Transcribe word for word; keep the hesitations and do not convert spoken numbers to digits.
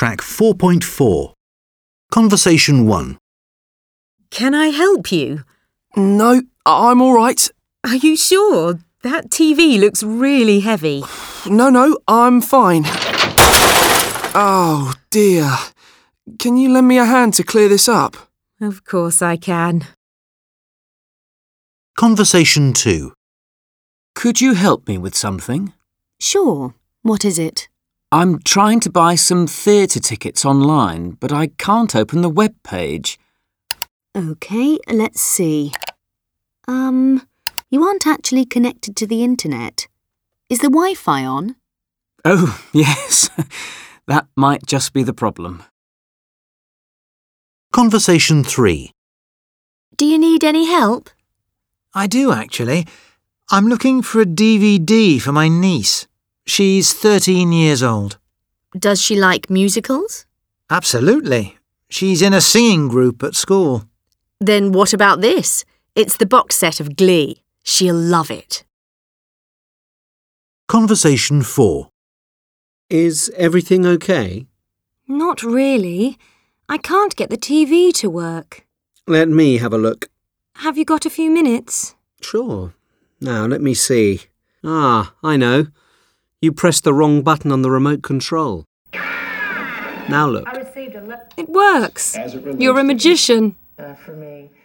track four point four. Conversation one. Can I help you? No, I'm all right. Are you sure? That T V looks really heavy. No, no, I'm fine. Oh, dear. Can you lend me a hand to clear this up? Of course I can. Conversation two. Could you help me with something? Sure. What is it? I'm trying to buy some theatre tickets online, but I can't open the web page. OK, let's see. Um, you aren't actually connected to the internet. Is the Wi-Fi on? Oh, yes. That might just be the problem. Conversation three. Do you need any help? I do, actually. I'm looking for a D V D for my niece. She's thirteen years old. Does she like musicals? Absolutely. She's in a singing group at school. Then what about this? It's the box set of Glee. She'll love it. Conversation four. Is everything okay? Not really. I can't get the T V to work. Let me have a look. Have you got a few minutes? Sure. Now, let me see. Ah, I know. You pressed the wrong button on the remote control. Now look. It works. You're a magician. Uh, for me.